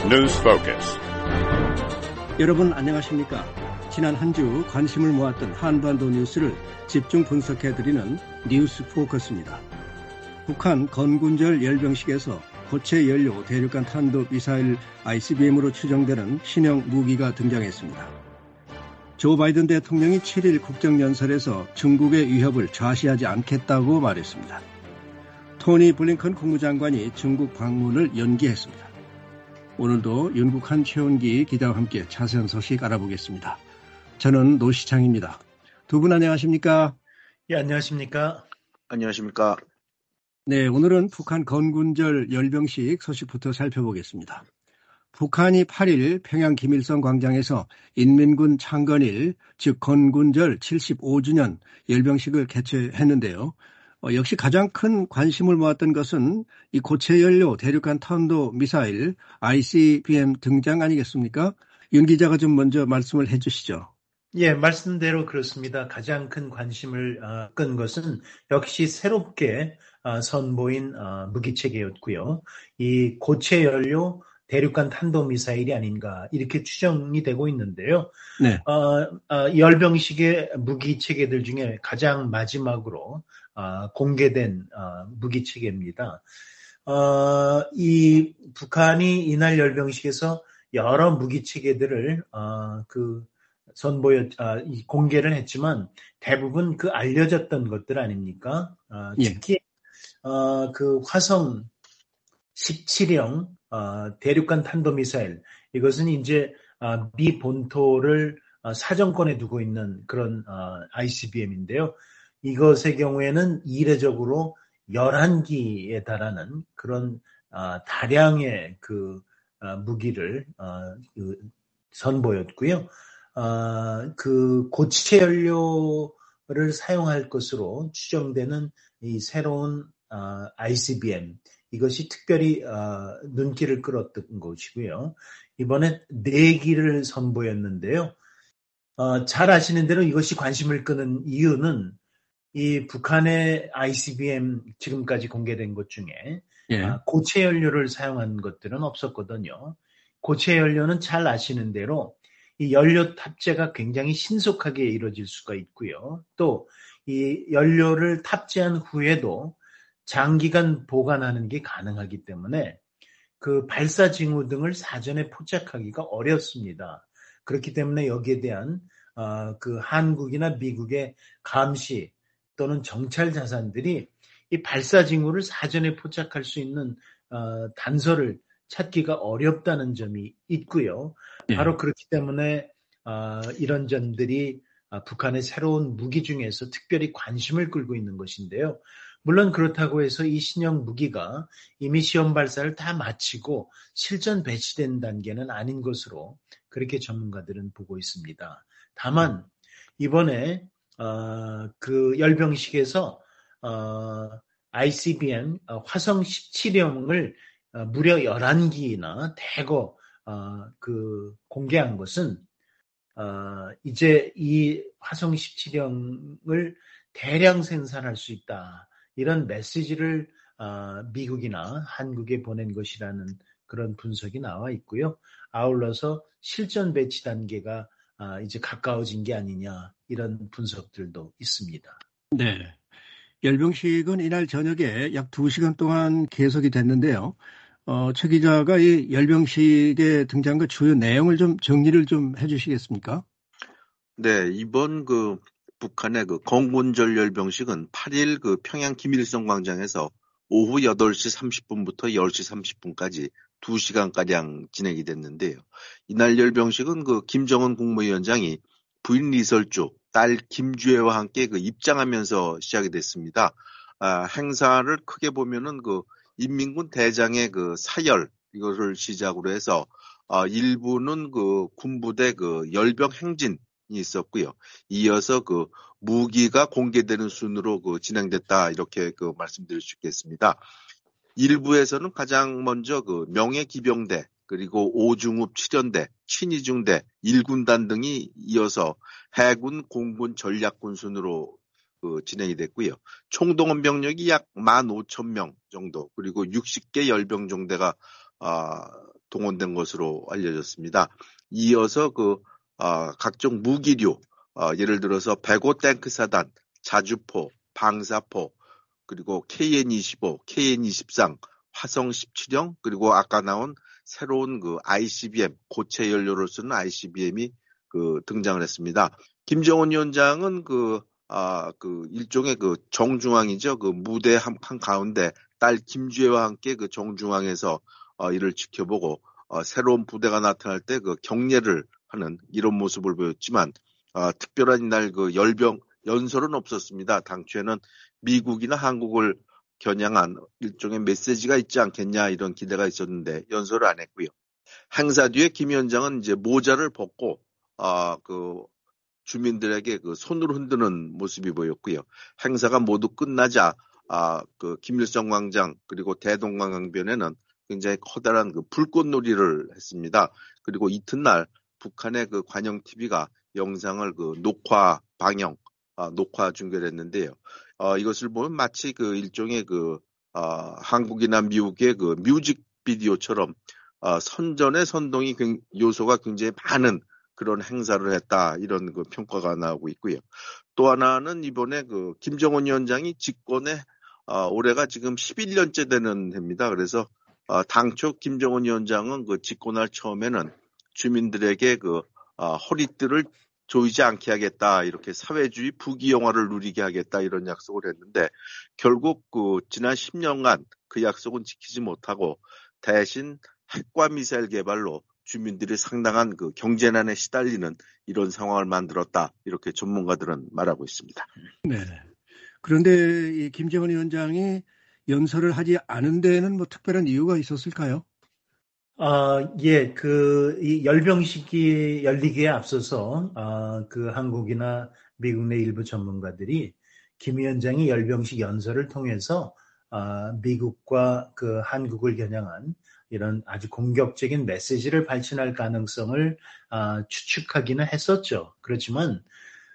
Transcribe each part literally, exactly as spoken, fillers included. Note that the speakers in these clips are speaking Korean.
News Focus. 여러분 안녕하십니까? 지난 한 주 관심을 모았던 한반도 뉴스를 집중 분석해드리는 뉴스 포커스입니다. 북한 건군절 열병식에서 고체 연료 대륙간 탄도 미사일 아이씨비엠으로 추정되는 신형 무기가 등장했습니다. 조 바이든 대통령이 칠 일 국정연설에서 중국의 위협을 좌시하지 않겠다고 말했습니다. 토니 블링컨 국무장관이 중국 방문을 연기했습니다. 오늘도 윤국한 최원기 기자와 함께 자세한 소식 알아보겠습니다. 저는 노시창입니다. 두 분 안녕하십니까? 예, 안녕하십니까? 안녕하십니까? 네, 오늘은 북한 건군절 열병식 소식부터 살펴보겠습니다. 북한이 팔 일 평양 김일성 광장에서 인민군 창건일, 즉 건군절 칠십오 주년 열병식을 개최했는데요. 어, 역시 가장 큰 관심을 모았던 것은 이 고체 연료 대륙간 탄도 미사일 아이씨비엠 등장 아니겠습니까? 윤 기자가 좀 먼저 말씀을 해 주시죠. 예, 말씀대로 그렇습니다. 가장 큰 관심을 어, 끈 것은 역시 새롭게 어, 선보인 어, 무기체계였고요. 이 고체 연료 대륙간 탄도미사일이 아닌가 이렇게 추정이 되고 있는데요. 네. 어, 어, 열병식의 무기체계들 중에 가장 마지막으로 어, 공개된 어, 무기체계입니다. 어, 이 북한이 이날 열병식에서 여러 무기체계들을 어, 그 선보였, 어, 공개를 했지만 대부분 그 알려졌던 것들 아닙니까? 어, 특히 예. 어, 그 화성 십칠형 어, 대륙간 탄도미사일 이것은 이제 어, 미 본토를 어, 사정권에 두고 있는 그런 어, 아이씨비엠인데요. 이것의 경우에는 이례적으로 열한 기에 달하는 그런 어, 다량의 그 어, 무기를 어, 그 선보였고요. 어, 그 고체 연료를 사용할 것으로 추정되는 이 새로운 어, 아이씨비엠 이것이 특별히 어, 눈길을 끌었던 것이고요. 이번에 네 기를 선보였는데요. 어, 잘 아시는 대로 이것이 관심을 끄는 이유는 이 북한의 아이씨비엠 지금까지 공개된 것 중에 예. 아, 고체 연료를 사용한 것들은 없었거든요. 고체 연료는 잘 아시는 대로 이 연료 탑재가 굉장히 신속하게 이루어질 수가 있고요. 또 이 연료를 탑재한 후에도 장기간 보관하는 게 가능하기 때문에 그 발사 징후 등을 사전에 포착하기가 어렵습니다. 그렇기 때문에 여기에 대한 어, 그 한국이나 미국의 감시 또는 정찰 자산들이 이 발사 징후를 사전에 포착할 수 있는 어, 단서를 찾기가 어렵다는 점이 있고요. 바로 네. 그렇기 때문에 어, 이런 점들이 어, 북한의 새로운 무기 중에서 특별히 관심을 끌고 있는 것인데요. 물론 그렇다고 해서 이 신형 무기가 이미 시험 발사를 다 마치고 실전 배치된 단계는 아닌 것으로 그렇게 전문가들은 보고 있습니다. 다만 이번에 어, 그 열병식에서 어, 아이씨비엠 어, 화성 십칠형을 어, 무려 열한 기나 대거 어, 그 공개한 것은 어, 이제 이 화성 십칠형을 대량 생산할 수 있다. 이런 메시지를 어, 미국이나 한국에 보낸 것이라는 그런 분석이 나와 있고요. 아울러서 실전 배치 단계가 어, 이제 가까워진 게 아니냐 이런 분석들도 있습니다. 네. 열병식은 이날 저녁에 약 두 시간 동안 계속이 됐는데요. 어, 최 기자가 이 열병식에 등장한 주요 내용을 좀 정리를 좀 해주시겠습니까? 네, 이번 그 북한의 그 건군절 열병식은 팔 일 그 평양 김일성 광장에서 오후 여덟 시 삼십 분부터 열 시 삼십 분까지 두 시간가량 진행이 됐는데요. 이날 열병식은 그 김정은 국무위원장이 부인 리설주, 딸 김주애와 함께 그 입장하면서 시작이 됐습니다. 아, 행사를 크게 보면은 그 인민군 대장의 그 사열 이것을 시작으로 해서 어, 일부는 그 군부대 그 열병 행진이 있었고요. 이어서 그 무기가 공개되는 순으로 그 진행됐다 이렇게 그 말씀드릴 수 있겠습니다. 일부에서는 가장 먼저 그 명예기병대 그리고 오중읍 칠연대, 신의중대, 일군단 등이 이어서 해군, 공군, 전략군 순으로 그 진행이 됐고요. 총동원 병력이 약 만 오천 명 정도 그리고 육십 개 열병종대가 아, 동원된 것으로 알려졌습니다. 이어서 그 어, 각종 무기류, 어, 예를 들어서 백오 탱크사단, 자주포, 방사포, 그리고 케이엔 이십오, 케이엔 이십삼, 화성 십칠형, 그리고 아까 나온 새로운 그 아이씨비엠, 고체 연료를 쓰는 아이씨비엠이 그 등장을 했습니다. 김정은 위원장은 그, 아, 그 일종의 그 정중앙이죠. 그 무대 한, 한 가운데 딸 김주혜와 함께 그 정중앙에서 어, 이를 지켜보고 어, 새로운 부대가 나타날 때 그 격려를 하는 이런 모습을 보였지만 어, 특별한 이날 그 열병 연설은 없었습니다. 당초에는 미국이나 한국을 겨냥한 일종의 메시지가 있지 않겠냐 이런 기대가 있었는데 연설을 안 했고요. 행사 뒤에 김 위원장은 이제 모자를 벗고 아, 그 주민들에게 그 손을 흔드는 모습이 보였고요. 행사가 모두 끝나자 아, 그 김일성 광장 그리고 대동강변에는 굉장히 커다란 그 불꽃놀이를 했습니다. 그리고 이튿날 북한의 그 관영 티비가 영상을 그 녹화 방영, 아, 녹화 중계를 했는데요. 어, 이것을 보면 마치 그 일종의 그 어, 한국이나 미국의 그 뮤직비디오처럼 어, 선전의 선동이 요소가 굉장히 많은 그런 행사를 했다 이런 그 평가가 나오고 있고요. 또 하나는 이번에 그 김정은 위원장이 집권에 어, 올해가 지금 십일 년째 되는 해입니다. 그래서 어, 당초 김정은 위원장은 그 집권할 처음에는 주민들에게 그 어, 허리띠를 조이지 않게 하겠다 이렇게 사회주의 부귀영화를 누리게 하겠다 이런 약속을 했는데 결국 그 지난 십 년간 그 약속은 지키지 못하고 대신 핵과 미사일 개발로 주민들이 상당한 그 경제난에 시달리는 이런 상황을 만들었다 이렇게 전문가들은 말하고 있습니다. 네. 그런데 이 김정은 위원장이 연설을 하지 않은 데에는 뭐 특별한 이유가 있었을까요? 아, 예, 그, 이 열병식이 열리기에 앞서서, 아, 그 한국이나 미국 내 일부 전문가들이 김 위원장이 열병식 연설을 통해서, 아, 미국과 그 한국을 겨냥한 이런 아주 공격적인 메시지를 발신할 가능성을, 아, 추측하기는 했었죠. 그렇지만,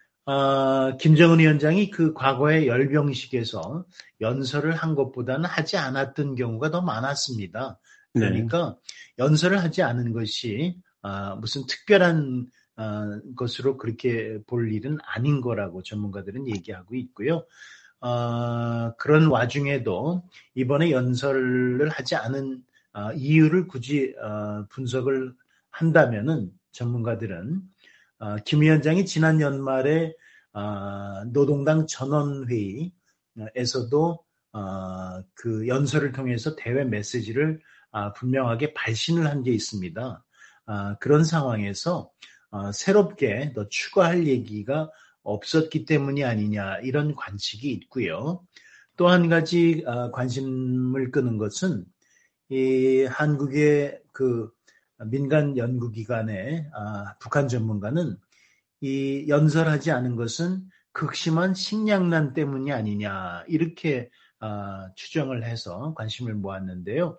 아, 김정은 위원장이 그 과거의 열병식에서 연설을 한 것보다는 하지 않았던 경우가 더 많았습니다. 그러니까 네. 연설을 하지 않은 것이 아, 무슨 특별한 아, 것으로 그렇게 볼 일은 아닌 거라고 전문가들은 얘기하고 있고요. 아, 그런 와중에도 이번에 연설을 하지 않은 아, 이유를 굳이 아, 분석을 한다면은 전문가들은 아, 김 위원장이 지난 연말에 아, 노동당 전원회의에서도 아, 그 연설을 통해서 대외 메시지를 아, 분명하게 발신을 한 게 있습니다. 아, 그런 상황에서 아, 새롭게 더 추가할 얘기가 없었기 때문이 아니냐 이런 관측이 있고요. 또 한 가지 아, 관심을 끄는 것은 이 한국의 그 민간 연구기관의 아, 북한 전문가는 이 연설하지 않은 것은 극심한 식량난 때문이 아니냐 이렇게 아, 추정을 해서 관심을 모았는데요.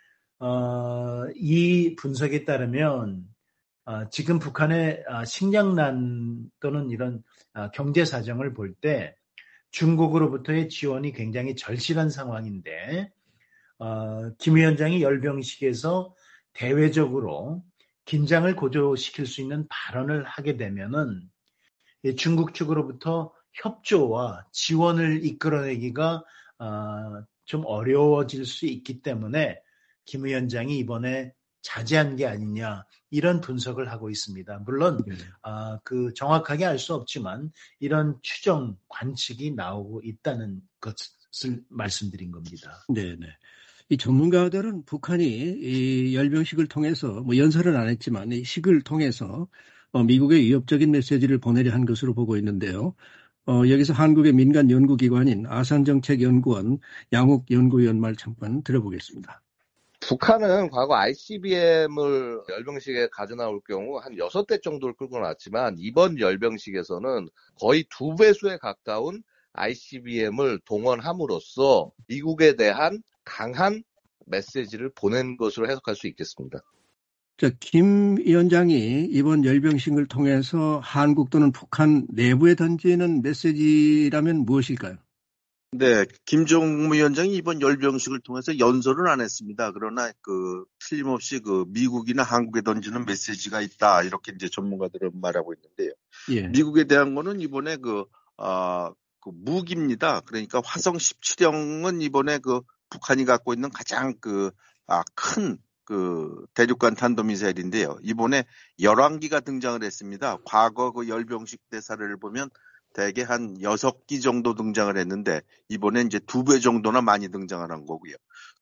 어, 이 분석에 따르면 어, 지금 북한의 어, 식량난 또는 이런 어, 경제 사정을 볼 때 중국으로부터의 지원이 굉장히 절실한 상황인데 어, 김 위원장이 열병식에서 대외적으로 긴장을 고조시킬 수 있는 발언을 하게 되면은 중국 측으로부터 협조와 지원을 이끌어내기가 어, 좀 어려워질 수 있기 때문에 김 위원장이 이번에 자제한 게 아니냐 이런 분석을 하고 있습니다. 물론 네. 아, 그 정확하게 알 수 없지만 이런 추정 관측이 나오고 있다는 것을 말씀드린 겁니다. 네네. 이 전문가들은 북한이 이 열병식을 통해서 뭐 연설은 안 했지만 이 식을 통해서 어, 미국에 위협적인 메시지를 보내려 한 것으로 보고 있는데요. 어, 여기서 한국의 민간 연구기관인 아산정책연구원 양욱 연구위원 말 잠깐 들어보겠습니다. 북한은 과거 아이씨비엠을 열병식에 가져나올 경우 한 여섯 대 정도를 끌고 나왔지만 이번 열병식에서는 거의 두 배수에 가까운 아이씨비엠을 동원함으로써 미국에 대한 강한 메시지를 보낸 것으로 해석할 수 있겠습니다. 자, 김 위원장이 이번 열병식을 통해서 한국 또는 북한 내부에 던지는 메시지라면 무엇일까요? 네, 김정무 위원장이 이번 열병식을 통해서 연설은 안 했습니다. 그러나 그 틀림없이 그 미국이나 한국에 던지는 메시지가 있다 이렇게 이제 전문가들은 말하고 있는데요. 예. 미국에 대한 거는 이번에 그, 아, 그 무기입니다. 그러니까 화성 십칠형은 이번에 그 북한이 갖고 있는 가장 그, 아, 큰 그 대륙간 탄도미사일인데요. 이번에 열한 기가 등장을 했습니다. 과거 그 열병식 대사를 보면 대개 한 여섯 기 정도 등장을 했는데 이번에 이제 두 배 정도나 많이 등장을 한 거고요.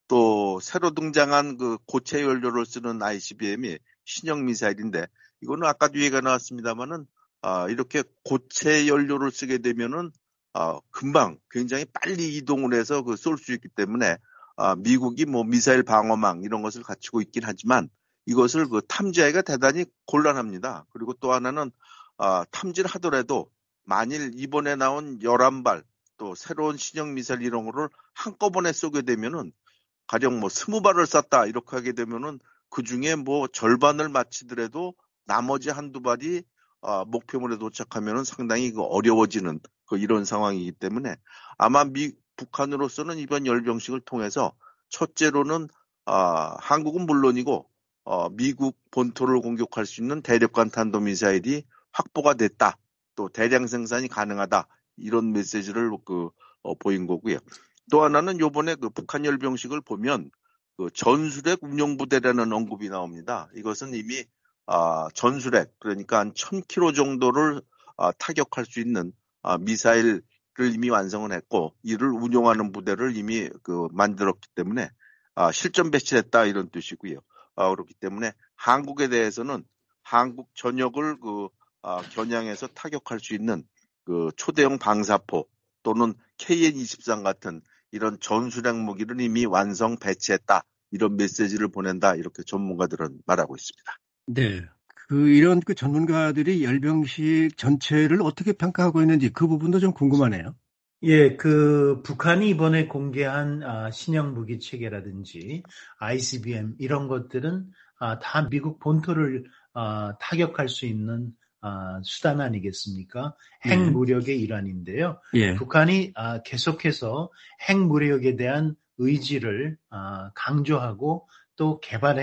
또 새로 등장한 그 고체 연료를 쓰는 아이씨비엠이 신형 미사일인데 이거는 아까도 얘기가 나왔습니다만은 아, 이렇게 고체 연료를 쓰게 되면은 아, 금방 굉장히 빨리 이동을 해서 그 쏠 수 있기 때문에 아, 미국이 뭐 미사일 방어망 이런 것을 갖추고 있긴 하지만 이것을 그 탐지하기가 대단히 곤란합니다. 그리고 또 하나는 아, 탐지를 하더라도 만일 이번에 나온 열한 발 또 새로운 신형 미사일 이런 거를 한꺼번에 쏘게 되면은 가령 뭐 스무 발을 쐈다 이렇게 하게 되면은 그 중에 뭐 절반을 마치더라도 나머지 한두 발이 어, 목표물에 도착하면은 상당히 그 어려워지는 그 이런 상황이기 때문에 아마 미 북한으로서는 이번 열병식을 통해서 첫째로는 어, 한국은 물론이고 어, 미국 본토를 공격할 수 있는 대륙간 탄도미사일이 확보가 됐다. 또 대량 생산이 가능하다. 이런 메시지를 그 어, 보인 거고요. 또 하나는 요번에 그 북한 열병식을 보면 그 전술핵 운용부대라는 언급이 나옵니다. 이것은 이미 아, 전술핵 그러니까 한 천 킬로미터 정도를 아, 타격할 수 있는 아, 미사일을 이미 완성을 했고 이를 운용하는 부대를 이미 그 만들었기 때문에 아, 실전 배치했다 이런 뜻이고요. 아, 그렇기 때문에 한국에 대해서는 한국 전역을 그 아, 겨냥해서 타격할 수 있는 그 초대형 방사포 또는 케이엔 이십삼 같은 이런 전술핵 무기를 이미 완성 배치했다. 이런 메시지를 보낸다. 이렇게 전문가들은 말하고 있습니다. 네. 그 이런 그 전문가들이 열병식 전체를 어떻게 평가하고 있는지 그 부분도 좀 궁금하네요. 예, 그 북한이 이번에 공개한 아, 신형 무기 체계라든지 아이씨비엠 이런 것들은 아, 다 미국 본토를 아, 타격할 수 있는 아, 수단 아니겠습니까? 핵무력의 일환인데요. 예. 북한이 아, 계속해서 핵무력에 대한 의지를 아, 강조하고 또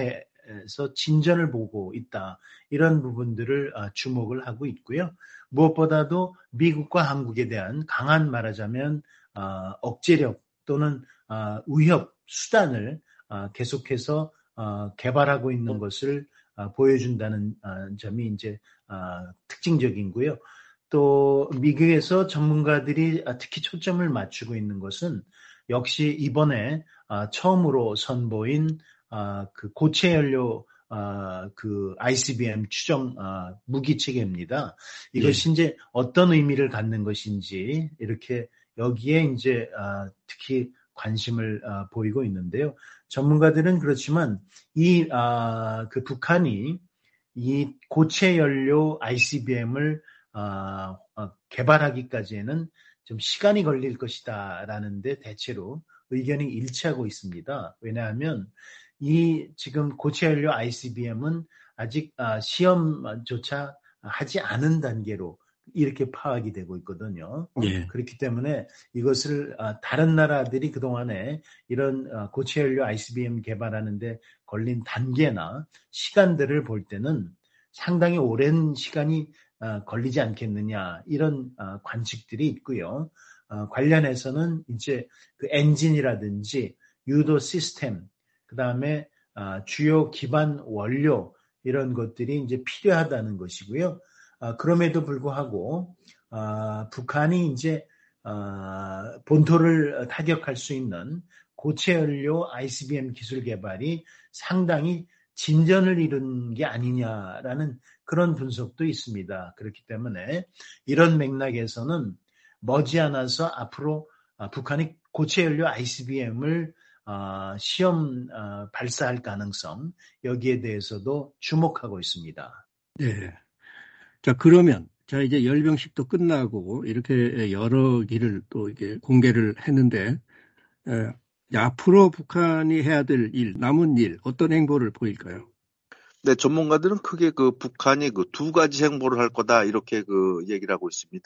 개발해서 진전을 보고 있다. 이런 부분들을 아, 주목을 하고 있고요. 무엇보다도 미국과 한국에 대한 강한 말하자면 어, 억제력 또는 어, 위협 수단을 어, 계속해서 어, 개발하고 있는 것을 어, 보여준다는 어, 점이 이제 어, 특징적인고요. 또 미국에서 전문가들이 특히 초점을 맞추고 있는 것은 역시 이번에 어, 처음으로 선보인 어, 그 고체 연료 어, 그 아이씨비엠 추정 어, 무기 체계입니다. 이것이 예. 이제 어떤 의미를 갖는 것인지 이렇게 여기에 이제 어, 특히 관심을 어, 보이고 있는데요. 전문가들은 그렇지만 이 어, 그 북한이 이 고체 연료 아이씨비엠을 어, 어, 개발하기까지는 좀 시간이 걸릴 것이다라는데 대체로 의견이 일치하고 있습니다. 왜냐하면 이 지금 고체 연료 아이씨비엠은 아직 시험조차 하지 않은 단계로 이렇게 파악이 되고 있거든요. 예. 그렇기 때문에 이것을 다른 나라들이 그동안에 이런 고체 연료 아이씨비엠 개발하는데 걸린 단계나 시간들을 볼 때는 상당히 오랜 시간이 걸리지 않겠느냐 이런 관측들이 있고요. 관련해서는 이제 그 엔진이라든지 유도 시스템 그 다음에 어, 주요 기반 원료 이런 것들이 이제 필요하다는 것이고요. 어, 그럼에도 불구하고 어, 북한이 이제 어, 본토를 타격할 수 있는 고체 연료 아이씨비엠 기술 개발이 상당히 진전을 이룬 게 아니냐라는 그런 분석도 있습니다. 그렇기 때문에 이런 맥락에서는 머지않아서 앞으로 어, 북한이 고체 연료 아이씨비엠을 어, 시험 어, 발사할 가능성 여기에 대해서도 주목하고 있습니다. 네. 자 그러면 자 이제 열병식도 끝나고 이렇게 여러 기를 또 이게 공개를 했는데 에, 앞으로 북한이 해야 될 일, 남은 일 어떤 행보를 보일까요? 네, 전문가들은 크게 그 북한이 그 두 가지 행보를 할 거다 이렇게 그 얘기를 하고 있습니다.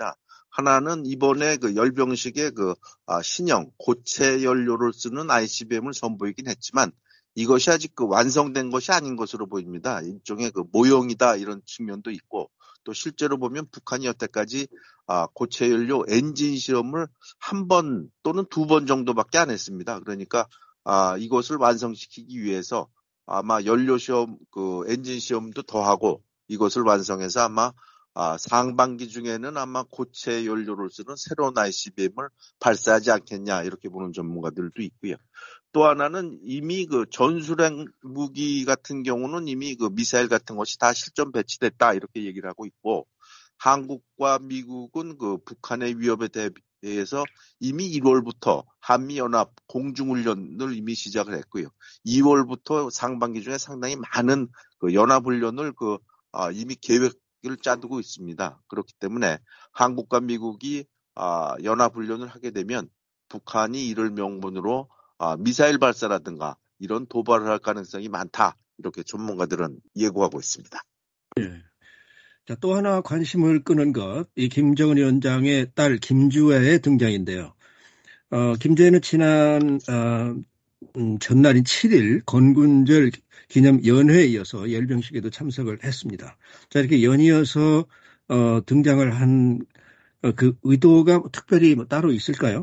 하나는 이번에 그 열병식의 그 아, 신형 고체 연료를 쓰는 아이씨비엠을 선보이긴 했지만 이것이 아직 그 완성된 것이 아닌 것으로 보입니다. 일종의 그 모형이다 이런 측면도 있고 또 실제로 보면 북한이 여태까지 아, 고체 연료 엔진 시험을 한 번 또는 두 번 정도밖에 안 했습니다. 그러니까 아, 이것을 완성시키기 위해서 아마 연료 시험, 그 엔진 시험도 더 하고 이것을 완성해서 아마 아, 상반기 중에는 아마 고체 연료를 쓰는 새로운 아이씨비엠을 발사하지 않겠냐 이렇게 보는 전문가들도 있고요. 또 하나는 이미 그 전술핵 무기 같은 경우는 이미 그 미사일 같은 것이 다 실전 배치됐다 이렇게 얘기를 하고 있고 한국과 미국은 그 북한의 위협에 대해서 이미 일월부터 한미연합 공중훈련을 이미 시작을 했고요. 이월부터 상반기 중에 상당히 많은 그 연합훈련을 그 아, 이미 계획을 짜두고 있습니다. 그렇기 때문에 한국과 미국이 아, 연합훈련을 하게 되면 북한이 이를 명분으로 아, 미사일 발사라든가 이런 도발을 할 가능성이 많다. 이렇게 전문가들은 예고하고 있습니다. 예. 자, 또 하나 관심을 끄는 것, 이 김정은 위원장의 딸 김주애의 등장인데요. 어, 김주애는 지난 어, 음, 전날인 칠 일 건군절 기념 연회에 이어서 열병식에도 참석을 했습니다. 자, 이렇게 연이어서 어, 등장을 한 그 어, 의도가 특별히 뭐 따로 있을까요?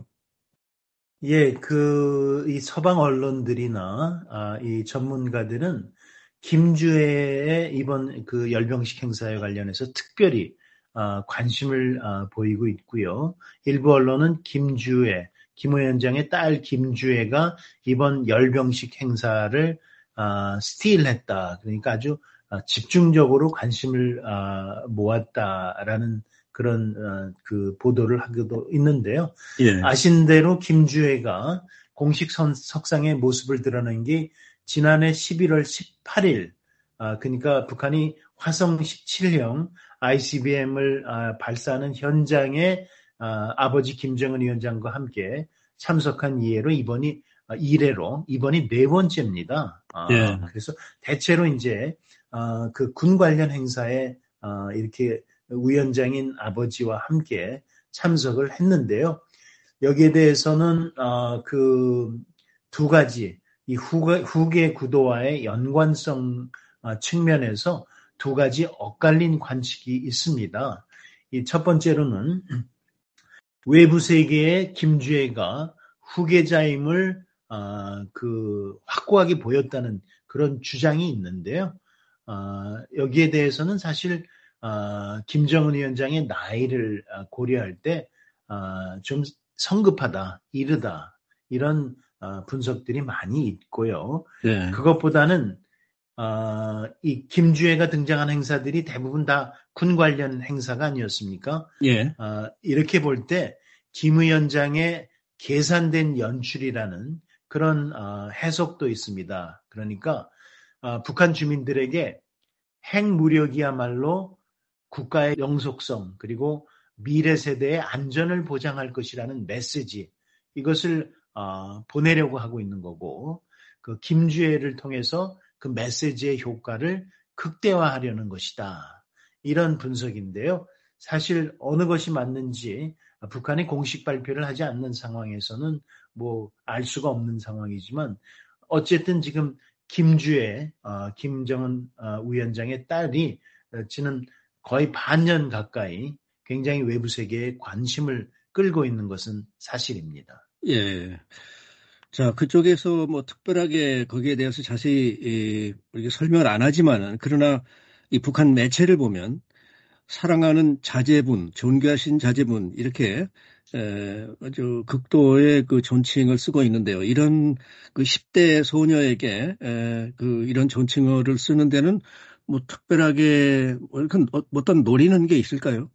예, 그, 이 서방 언론들이나, 아, 이 전문가들은 김주애의 이번 그 열병식 행사에 관련해서 특별히, 아, 관심을, 아, 보이고 있고요. 일부 언론은 김주애, 김 위원장의 딸 김주애가 이번 열병식 행사를, 아, 스틸했다. 그러니까 아주 아, 집중적으로 관심을, 아, 모았다라는 그런, 어, 그 보도를 하기도 있는데요. 예. 아신 대로 김주애가 공식 선, 석상의 모습을 드러낸 게 지난해 십일월 십팔일, 아, 그러니까 북한이 화성 십칠형 아이씨비엠을 아, 발사하는 현장에 아, 아버지 김정은 위원장과 함께 참석한 이해로 이번이 아, 이래로 이번이 네 번째입니다. 아, 예. 그래서 대체로 이제 아, 그 군 관련 행사에 아, 이렇게 위원장인 아버지와 함께 참석을 했는데요. 여기에 대해서는 어, 그 두 가지 이 후계, 후계 구도와의 연관성 어, 측면에서 두 가지 엇갈린 관측이 있습니다. 이 첫 번째로는 외부 세계의 김주애가 후계자임을 어, 그 확고하게 보였다는 그런 주장이 있는데요. 어, 여기에 대해서는 사실 어, 김정은 위원장의 나이를 고려할 때 좀 성급하다, 이르다 이런 어, 분석들이 많이 있고요. 예. 그것보다는 어, 이 김주애가 등장한 행사들이 대부분 다 군 관련 행사가 아니었습니까? 예. 어, 이렇게 볼 때 김 위원장의 계산된 연출이라는 그런 어, 해석도 있습니다. 그러니까 어, 북한 주민들에게 핵무력이야말로 국가의 영속성 그리고 미래 세대의 안전을 보장할 것이라는 메시지 이것을 어, 보내려고 하고 있는 거고 그 김주애를 통해서 그 메시지의 효과를 극대화하려는 것이다. 이런 분석인데요. 사실 어느 것이 맞는지 북한이 공식 발표를 하지 않는 상황에서는 뭐 알 수가 없는 상황이지만 어쨌든 지금 김주애, 어, 김정은 어, 위원장의 딸이 지금 거의 반년 가까이 굉장히 외부 세계에 관심을 끌고 있는 것은 사실입니다. 예. 자, 그쪽에서 뭐 특별하게 거기에 대해서 자세히 우리가 설명을 안 하지만은 그러나 이 북한 매체를 보면 사랑하는 자제분, 존귀하신 자제분 이렇게 에, 아주 극도의 그 존칭을 쓰고 있는데요. 이런 그 십 대 소녀에게 에, 그 이런 존칭어를 쓰는 데는 뭐 특별하게 어떤 노리는 게 있을까요?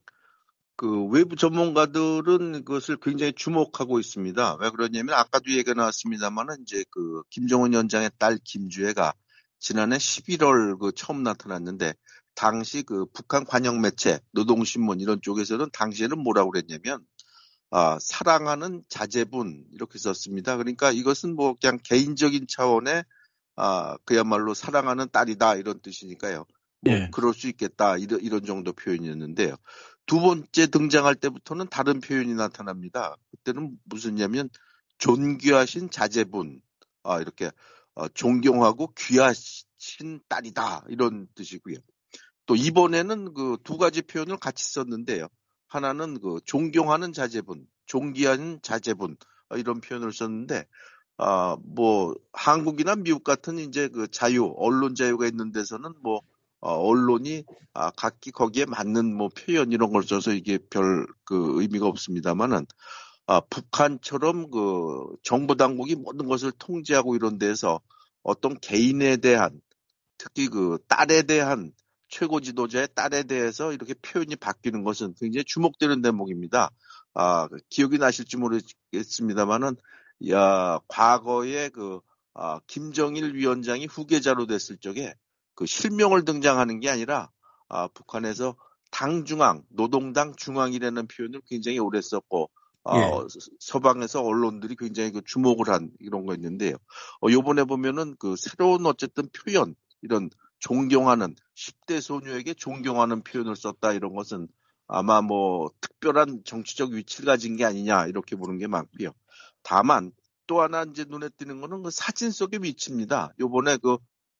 그 외부 전문가들은 그것을 굉장히 주목하고 있습니다. 왜 그러냐면 아까도 얘기가 나왔습니다만은 이제 그 김정은 위원장의 딸 김주애가 지난해 십일월 그 처음 나타났는데 당시 그 북한 관영 매체 노동신문 이런 쪽에서는 당시에는 뭐라고 그랬냐면 아, 사랑하는 자제분 이렇게 썼습니다. 그러니까 이것은 뭐 그냥 개인적인 차원의 아, 그야말로 사랑하는 딸이다 이런 뜻이니까요. 뭐 예. 그럴 수 있겠다 이런, 이런 정도 표현이었는데요. 두 번째 등장할 때부터는 다른 표현이 나타납니다. 그때는 무슨냐면 존귀하신 자제분, 아, 이렇게 어, 존경하고 귀하신 딸이다 이런 뜻이고요. 또 이번에는 그 두 가지 표현을 같이 썼는데요. 하나는 그 존경하는 자제분, 존귀한 자제분 어, 이런 표현을 썼는데, 아, 뭐 한국이나 미국 같은 이제 그 자유, 언론 자유가 있는 데서는 뭐 어, 언론이 아, 각기 거기에 맞는 뭐 표현 이런 걸 써서 이게 별 그 의미가 없습니다만은, 아, 북한처럼 그 정부 당국이 모든 것을 통제하고 이런 데서 어떤 개인에 대한, 특히 그 딸에 대한, 최고 지도자의 딸에 대해서 이렇게 표현이 바뀌는 것은 굉장히 주목되는 대목입니다. 아, 기억이 나실지 모르겠습니다만은, 야, 과거에 그, 아, 김정일 위원장이 후계자로 됐을 적에 그 실명을 등장하는 게 아니라, 아, 북한에서 당중앙, 노동당 중앙이라는 표현을 굉장히 오래 썼고, 아, 예. 서방에서 언론들이 굉장히 그 주목을 한 이런 거 있는데요. 어, 요번에 보면은 그 새로운 어쨌든 표현, 이런 존경하는, 십 대 소녀에게 존경하는 표현을 썼다 이런 것은 아마 뭐 특별한 정치적 위치를 가진 게 아니냐 이렇게 보는 게 많고요. 다만 또 하나 이제 눈에 띄는 거는 그 사진 속의 위치입니다. 요번에 그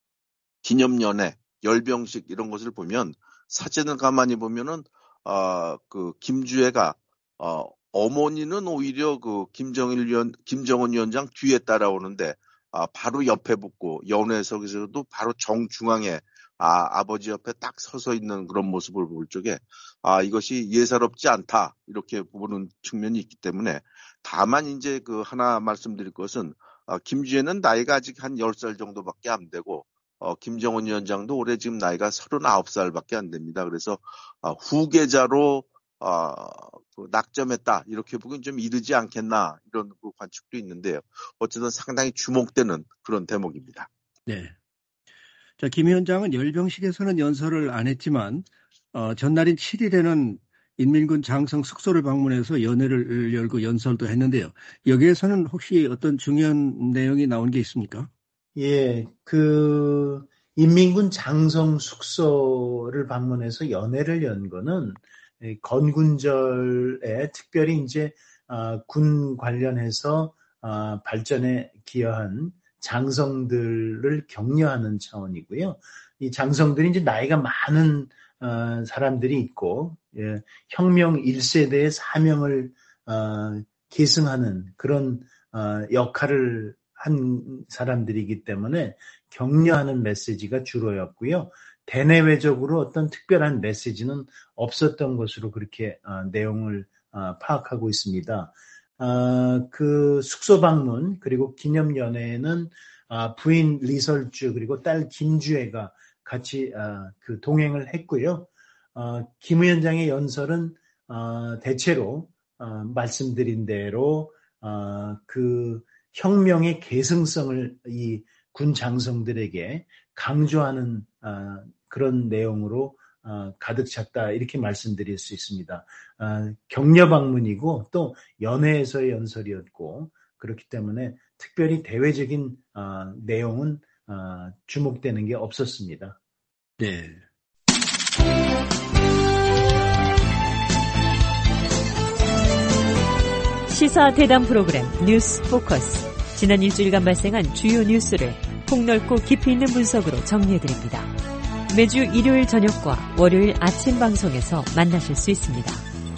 기념연회, 열병식 이런 것을 보면 사진을 가만히 보면은 아, 그 김주애가 어, 어머니는 오히려 그 김정일 위원, 김정은 위원장 뒤에 따라오는데 아, 바로 옆에 붙고 연회석에서도 바로 정중앙에 아, 아버지 옆에 딱 서서 있는 그런 모습을 볼 적에 아, 이것이 예사롭지 않다 이렇게 보는 측면이 있기 때문에, 다만 이제 그 하나 말씀드릴 것은 아, 김주애는 나이가 아직 한 열 살 정도밖에 안 되고 어, 김정은 위원장도 올해 지금 나이가 서른아홉 살밖에 안 됩니다. 그래서 아, 후계자로 아, 그 낙점했다 이렇게 보기엔 좀 이르지 않겠나 이런 그 관측도 있는데요. 어쨌든 상당히 주목되는 그런 대목입니다. 네. 자, 김 위원장은 열병식에서는 연설을 안 했지만 어, 전날인 칠 일에는 인민군 장성 숙소를 방문해서 연회를 열고 연설도 했는데요. 여기에서는 혹시 어떤 중요한 내용이 나온 게 있습니까? 예, 그 인민군 장성 숙소를 방문해서 연회를 연 거는 건군절에 특별히 이제 아, 군 관련해서 아, 발전에 기여한 장성들을 격려하는 차원이고요. 이 장성들이 이제 나이가 많은 어, 사람들이 있고, 예, 혁명 일 세대의 사명을 어, 계승하는 그런 어, 역할을 한 사람들이기 때문에 격려하는 메시지가 주로였고요. 대내외적으로 어떤 특별한 메시지는 없었던 것으로 그렇게 어, 내용을 어, 파악하고 있습니다. 어, 그 숙소 방문 그리고 기념연회에는 어, 부인 리설주 그리고 딸 김주애가 같이 어, 그 동행을 했고요. 어, 김 위원장의 연설은 어, 대체로 어, 말씀드린 대로 어, 그 혁명의 계승성을 이 군 장성들에게 강조하는 어, 그런 내용으로 어, 가득 찼다 이렇게 말씀드릴 수 있습니다. 어, 격려 방문이고 또 연회에서의 연설이었고 그렇기 때문에 특별히 대외적인 어, 내용은 어, 주목되는 게 없었습니다. 네. 시사 대담 프로그램 뉴스 포커스. 지난 일주일간 발생한 주요 뉴스를 폭넓고 깊이 있는 분석으로 정리해드립니다. 매주 일요일 저녁과 월요일 아침 방송에서 만나실 수 있습니다.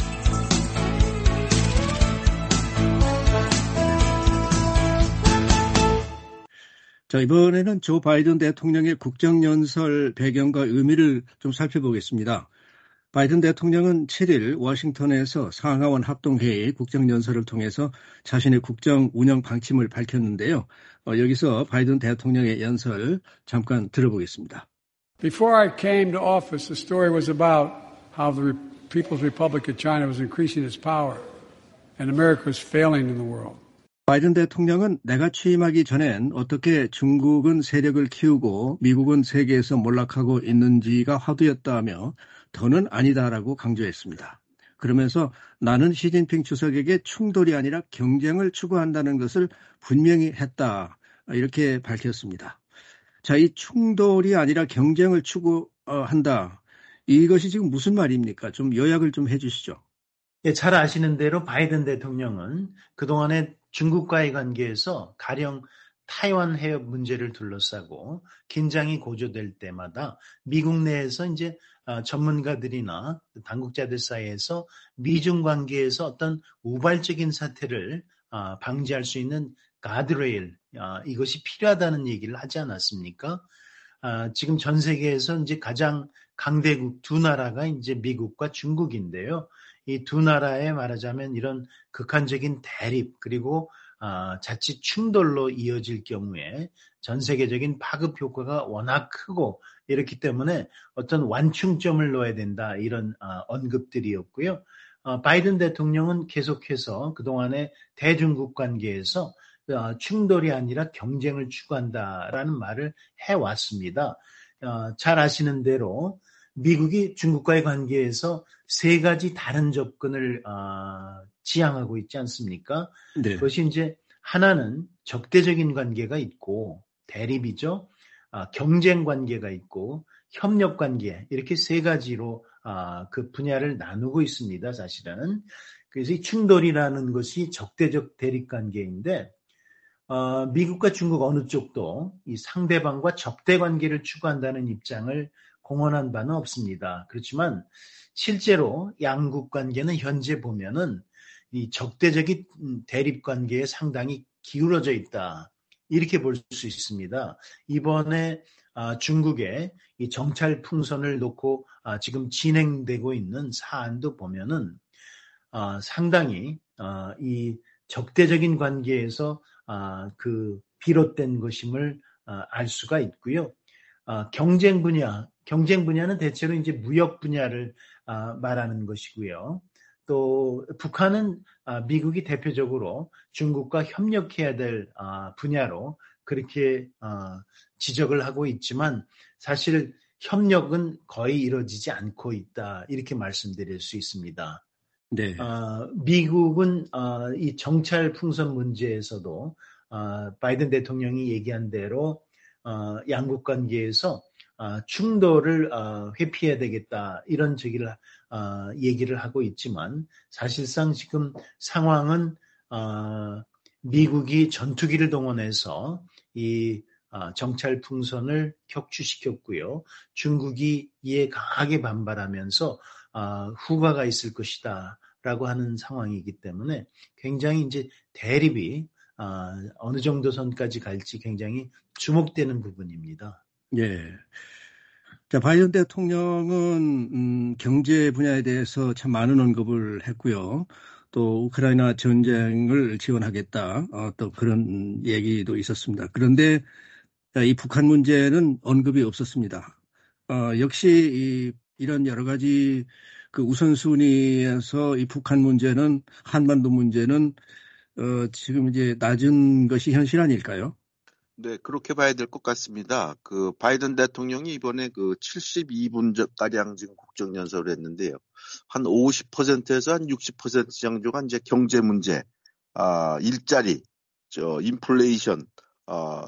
자, 이번에는 조 바이든 대통령의 국정연설 배경과 의미를 좀 살펴보겠습니다. 바이든 대통령은 칠 일 워싱턴에서 상하원 합동회의 국정연설을 통해서 자신의 국정 운영 방침을 밝혔는데요. 어, 여기서 바이든 대통령의 연설 잠깐 들어보겠습니다. Before I came to office, the story was about how the People's Republic of China was increasing its power and America was failing in the world. 바이든 대통령은 내가 취임하기 전엔 어떻게 중국은 세력을 키우고 미국은 세계에서 몰락하고 있는지가 화두였다며 더는 아니다라고 강조했습니다. 그러면서 나는 시진핑 주석에게 충돌이 아니라 경쟁을 추구한다는 것을 분명히 했다. 이렇게 밝혔습니다. 자, 이 충돌이 아니라 경쟁을 추구한다. 이것이 지금 무슨 말입니까? 좀 요약을 좀 해주시죠. 예, 잘 아시는 대로 바이든 대통령은 그동안에 중국과의 관계에서 가령 타이완 해협 문제를 둘러싸고 긴장이 고조될 때마다 미국 내에서 이제 전문가들이나 당국자들 사이에서 미중 관계에서 어떤 우발적인 사태를 방지할 수 있는 가드레일, 이것이 필요하다는 얘기를 하지 않았습니까? 지금 전 세계에서 이제 가장 강대국 두 나라가 이제 미국과 중국인데요. 이 두 나라에 말하자면 이런 극한적인 대립 그리고 어, 자칫 충돌로 이어질 경우에 전 세계적인 파급 효과가 워낙 크고 이렇기 때문에 어떤 완충점을 놓아야 된다 이런 어, 언급들이었고요. 어, 바이든 대통령은 계속해서 그동안의 대중국 관계에서 어, 충돌이 아니라 경쟁을 추구한다라는 말을 해왔습니다. 어, 잘 아시는 대로 미국이 중국과의 관계에서 세 가지 다른 접근을 어, 지향하고 있지 않습니까? 네. 그것이 이제 하나는 적대적인 관계가 있고 대립이죠. 어, 경쟁 관계가 있고 협력 관계 이렇게 세 가지로 어, 그 분야를 나누고 있습니다. 사실은. 그래서 이 충돌이라는 것이 적대적 대립 관계인데 어, 미국과 중국 어느 쪽도 이 상대방과 적대 관계를 추구한다는 입장을 공언한 바는 없습니다. 그렇지만 실제로 양국 관계는 현재 보면은 이 적대적인 대립 관계에 상당히 기울어져 있다. 이렇게 볼 수 있습니다. 이번에 중국의 이 정찰 풍선을 놓고 지금 진행되고 있는 사안도 보면은 상당히 이 적대적인 관계에서 그 비롯된 것임을 알 수가 있고요. 경쟁 분야, 경쟁 분야는 대체로 이제 무역 분야를 말하는 것이고요. 또 북한은 미국이 대표적으로 중국과 협력해야 될 분야로 그렇게 지적을 하고 있지만 사실 협력은 거의 이루어지지 않고 있다 이렇게 말씀드릴 수 있습니다. 네. 미국은 이 정찰 풍선 문제에서도 바이든 대통령이 얘기한 대로 양국 관계에서 충돌을 회피해야 되겠다 이런 저기를 얘기를 하고 있지만 사실상 지금 상황은 미국이 전투기를 동원해서 이 정찰 풍선을 격추시켰고요. 중국이 이에 강하게 반발하면서 후과가 있을 것이다 라고 하는 상황이기 때문에 굉장히 이제 대립이 어느 정도 선까지 갈지 굉장히 주목되는 부분입니다. 예. 자, 바이든 대통령은 음, 경제 분야에 대해서 참 많은 언급을 했고요. 또 우크라이나 전쟁을 지원하겠다. 어, 또 그런 얘기도 있었습니다. 그런데 이 북한 문제는 언급이 없었습니다. 어, 역시 이, 이런 여러 가지 그 우선순위에서 이 북한 문제는 한반도 문제는 어, 지금 이제 낮은 것이 현실 아닐까요? 네, 그렇게 봐야 될 것 같습니다. 그 바이든 대통령이 이번에 그 칠십이 분 가량 지금 국정연설을 했는데요. 한 오십 퍼센트에서 한 육십 퍼센트 정도가 이제 경제 문제, 아, 일자리, 저 인플레이션, 아,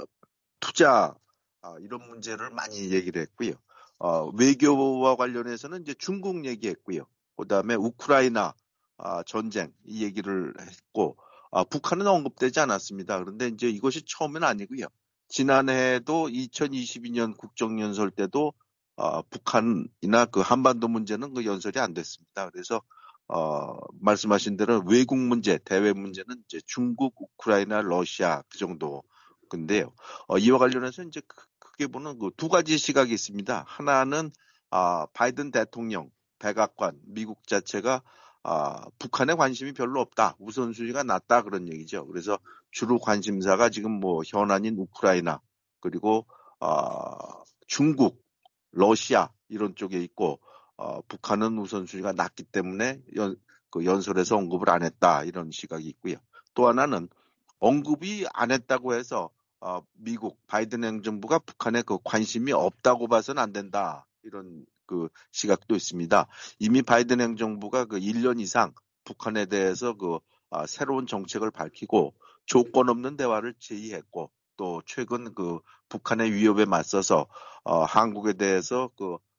투자 아, 이런 문제를 많이 얘기를 했고요. 어, 외교와 관련해서는 이제 중국 얘기했고요. 그다음에 우크라이나 아, 전쟁 이 얘기를 했고. 아, 북한은 언급되지 않았습니다. 그런데 이제 이것이 처음은 아니고요. 지난해에도 이천이십이 년 국정연설 때도 어, 북한이나 그 한반도 문제는 그 연설이 안 됐습니다. 그래서 어, 말씀하신 대로 외국 문제, 대외 문제는 이제 중국, 우크라이나, 러시아 그 정도. 근데요. 어, 이와 관련해서 이제 크게 보는 그 두 가지 시각이 있습니다. 하나는 아, 바이든 대통령, 백악관, 미국 자체가 아, 북한에 관심이 별로 없다. 우선순위가 낮다. 그런 얘기죠. 그래서 주로 관심사가 지금 뭐 현안인 우크라이나, 그리고, 아, 중국, 러시아, 이런 쪽에 있고, 어, 북한은 우선순위가 낮기 때문에 연, 그 연설에서 언급을 안 했다. 이런 시각이 있고요. 또 하나는 언급이 안 했다고 해서, 어, 미국, 바이든 행정부가 북한에 그 관심이 없다고 봐서는 안 된다. 이런 그 시각도 있습니다. 이미 바이든 행정부가 그 일 년 이상 북한에 대해서 그 아, 새로운 정책을 밝히고 조건 없는 대화를 제의했고 또 최근 그 북한의 위협에 맞서서 어, 한국에 대해서 그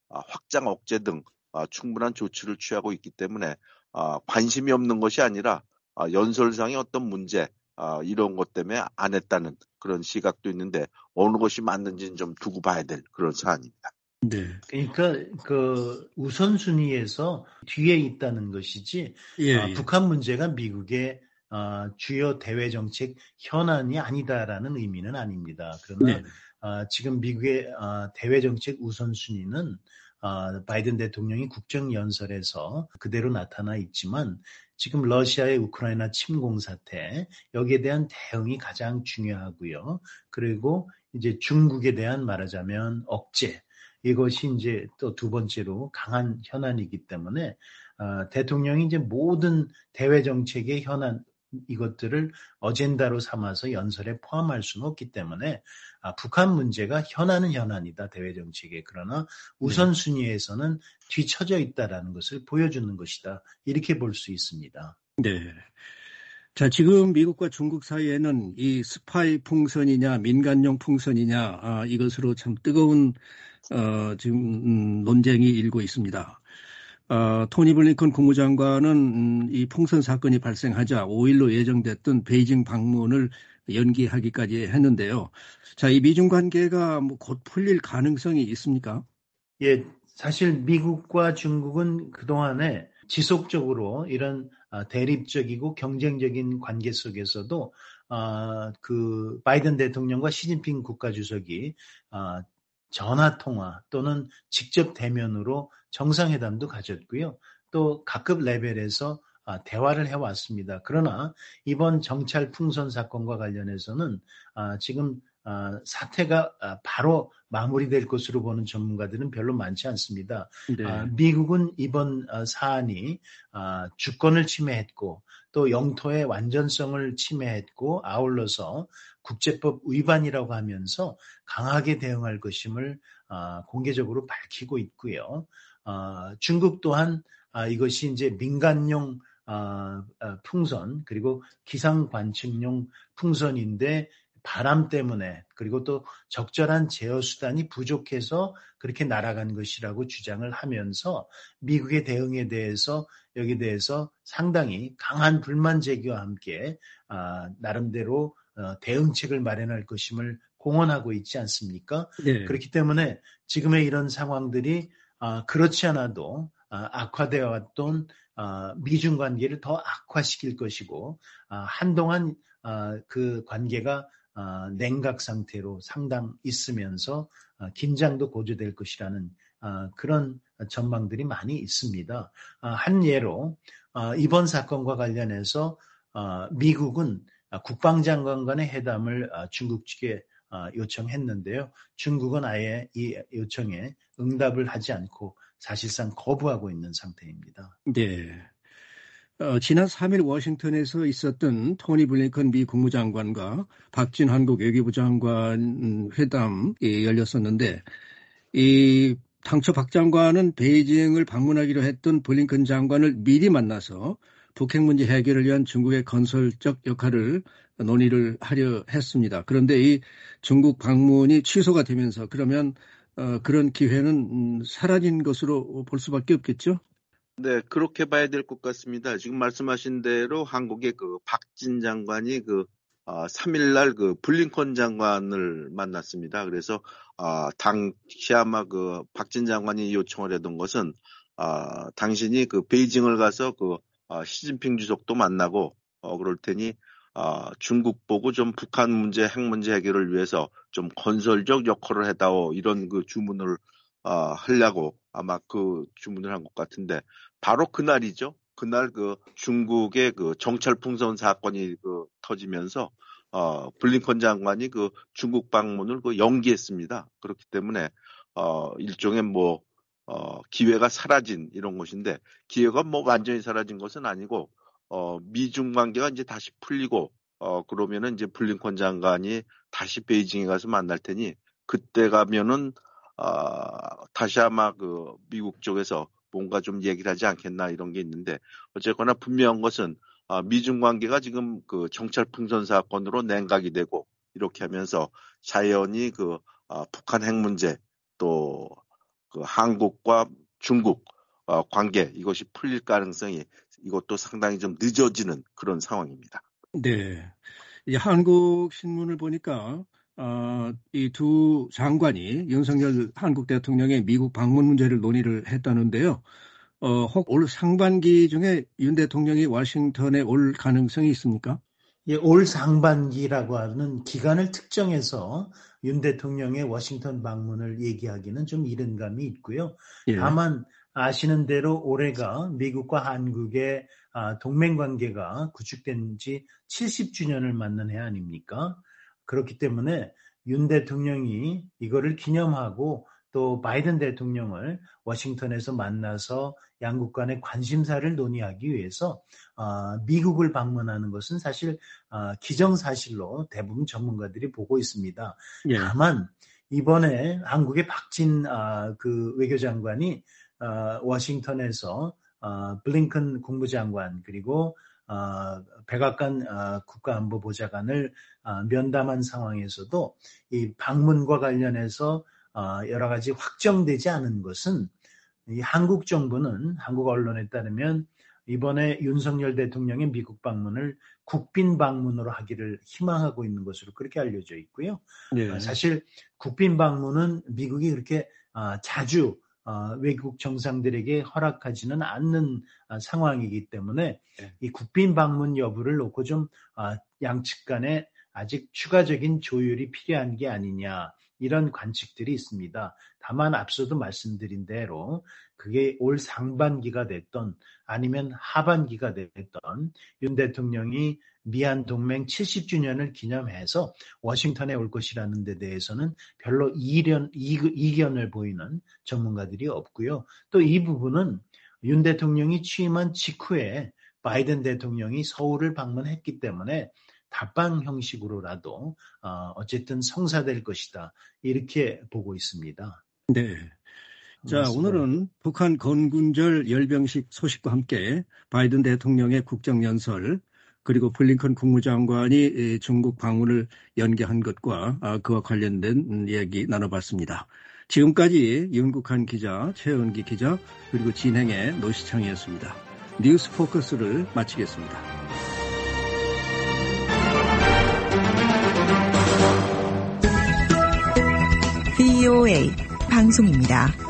확장 억제 등 충분한 조치를 취하고 있기 때문에 관심이 없는 것이 아니라 연설상의 어떤 문제 이런 것 때문에 안 했다는 그런 시각도 있는데 어느 것이 맞는지는 좀 두고 봐야 될 그런 사안입니다. 네. 그러니까 그 우선순위에서 뒤에 있다는 것이지 예, 어, 예. 북한 문제가 미국의 어, 주요 대외 정책 현안이 아니다라는 의미는 아닙니다. 그러나 네. 어, 지금 미국의 어, 대외 정책 우선순위는 어, 바이든 대통령이 국정연설에서 그대로 나타나 있지만 지금 러시아의 우크라이나 침공 사태 여기에 대한 대응이 가장 중요하고요. 그리고 이제 중국에 대한 말하자면 억제 이것이 이제 또 두 번째로 강한 현안이기 때문에 어, 대통령이 이제 모든 대외 정책의 현안 이것들을 어젠다로 삼아서 연설에 포함할 수는 없기 때문에 아, 북한 문제가 현안은 현안이다 대외 정책에 그러나 우선순위에서는 뒤처져 있다라는 것을 보여주는 것이다 이렇게 볼 수 있습니다. 네. 자, 지금 미국과 중국 사이에는 이 스파이 풍선이냐 민간용 풍선이냐 아, 이것으로 참 뜨거운 어, 지금 음, 논쟁이 일고 있습니다. 어, 토니 블링컨 국무장관은 음, 이 풍선 사건이 발생하자 오 일로 예정됐던 베이징 방문을 연기하기까지 했는데요. 자, 이 미중 관계가 뭐 곧 풀릴 가능성이 있습니까? 예, 사실 미국과 중국은 그동안에 지속적으로 이런 대립적이고 경쟁적인 관계 속에서도 어, 그 바이든 대통령과 시진핑 국가주석이 어, 전화 통화 또는 직접 대면으로 정상회담도 가졌고요. 또 각급 레벨에서 대화를 해왔습니다. 그러나 이번 정찰 풍선 사건과 관련해서는 지금 사태가 바로 마무리될 것으로 보는 전문가들은 별로 많지 않습니다. 네. 미국은 이번 사안이 주권을 침해했고 또 영토의 완전성을 침해했고 아울러서 국제법 위반이라고 하면서 강하게 대응할 것임을 공개적으로 밝히고 있고요. 중국 또한 이것이 이제 민간용 풍선 그리고 기상관측용 풍선인데 바람 때문에 그리고 또 적절한 제어 수단이 부족해서 그렇게 날아간 것이라고 주장을 하면서 미국의 대응에 대해서 여기에 대해서 상당히 강한 불만 제기와 함께 나름대로 대응책을 마련할 것임을 공언하고 있지 않습니까? 네. 그렇기 때문에 지금의 이런 상황들이 그렇지 않아도 악화되어 왔던 미중 관계를 더 악화시킬 것이고 한동안 그 관계가 냉각 상태로 상당 있으면서 긴장도 고조될 것이라는 그런 전망들이 많이 있습니다. 한 예로 이번 사건과 관련해서 미국은 국방장관 간의 회담을 중국 측에 요청했는데요. 중국은 아예 이 요청에 응답을 하지 않고 사실상 거부하고 있는 상태입니다. 네. 어, 지난 삼 일 워싱턴에서 있었던 토니 블링컨 미 국무장관과 박진 한국 외교부 장관 회담이 열렸었는데 이 당초 박 장관은 베이징을 방문하기로 했던 블링컨 장관을 미리 만나서 북핵 문제 해결을 위한 중국의 건설적 역할을 논의를 하려 했습니다. 그런데 이 중국 방문이 취소가 되면서 그러면 어, 그런 기회는 음, 사라진 것으로 볼 수밖에 없겠죠? 네, 그렇게 봐야 될 것 같습니다. 지금 말씀하신 대로 한국의 그 박진 장관이 그 어, 삼 일날 그 블링컨 장관을 만났습니다. 그래서 어, 당시 아마 그 박진 장관이 요청을 했던 것은 어, 당신이 그 베이징을 가서 그 어, 시진핑 주석도 만나고 어, 그럴 테니 어, 중국 보고 좀 북한 문제, 핵 문제 해결을 위해서 좀 건설적 역할을 해다오 이런 그 주문을 어, 하려고 아마 그 주문을 한 것 같은데 바로 그날이죠. 그날 그 중국의 그 정찰 풍선 사건이 그 터지면서 어, 블링컨 장관이 그 중국 방문을 그 연기했습니다. 그렇기 때문에 어, 일종의 뭐 어, 기회가 사라진 이런 것인데 기회가 뭐 완전히 사라진 것은 아니고 어, 미중 관계가 이제 다시 풀리고 어, 그러면은 이제 블링컨 장관이 다시 베이징에 가서 만날 테니 그때 가면은 어, 다시 아마 그 미국 쪽에서 뭔가 좀 얘기를 하지 않겠나 이런 게 있는데 어쨌거나 분명한 것은 어, 미중 관계가 지금 그 정찰 풍선 사건으로 냉각이 되고 이렇게 하면서 자연히 그 어, 북한 핵 문제 또 그 한국과 중국 어, 관계 이것이 풀릴 가능성이 이것도 상당히 좀 늦어지는 그런 상황입니다. 네, 이 한국 신문을 보니까 어, 이 두 장관이 윤석열 한국 대통령의 미국 방문 문제를 논의를 했다는데요. 어, 혹 올 상반기 중에 윤 대통령이 워싱턴에 올 가능성이 있습니까? 예, 올 상반기라고 하는 기간을 특정해서 윤 대통령의 워싱턴 방문을 얘기하기는 좀 이른 감이 있고요. 예. 다만 아시는 대로 올해가 미국과 한국의 동맹관계가 구축된 지 칠십 주년을 맞는 해 아닙니까? 그렇기 때문에 윤 대통령이 이거를 기념하고 또 바이든 대통령을 워싱턴에서 만나서 양국 간의 관심사를 논의하기 위해서 미국을 방문하는 것은 사실 기정사실로 대부분 전문가들이 보고 있습니다. 예. 다만 이번에 한국의 박진 그 외교장관이 워싱턴에서 블링컨 국무장관 그리고 백악관 국가안보보좌관을 면담한 상황에서도 이 방문과 관련해서 여러 가지 확정되지 않은 것은 이 한국 정부는 한국 언론에 따르면 이번에 윤석열 대통령의 미국 방문을 국빈 방문으로 하기를 희망하고 있는 것으로 그렇게 알려져 있고요. 네. 사실 국빈 방문은 미국이 그렇게 자주 외국 정상들에게 허락하지는 않는 상황이기 때문에 이 국빈 방문 여부를 놓고 좀 양측 간에 아직 추가적인 조율이 필요한 게 아니냐 이런 관측들이 있습니다. 다만 앞서도 말씀드린 대로 그게 올 상반기가 됐던 아니면 하반기가 됐던 윤 대통령이 미한 동맹 칠십 주년을 기념해서 워싱턴에 올 것이라는 데 대해서는 별로 이견, 이견을 보이는 전문가들이 없고요. 또 이 부분은 윤 대통령이 취임한 직후에 바이든 대통령이 서울을 방문했기 때문에 답방 형식으로라도 어쨌든 성사될 것이다. 이렇게 보고 있습니다. 네. 자, 오늘은 북한 건군절 열병식 소식과 함께 바이든 대통령의 국정연설 그리고 블링컨 국무장관이 중국 방문을 연기한 것과 그와 관련된 얘기 나눠봤습니다. 지금까지 윤국한 기자, 최은기 기자 그리고 진행의 노시창이었습니다. 뉴스 포커스를 마치겠습니다. 브이오에이 방송입니다.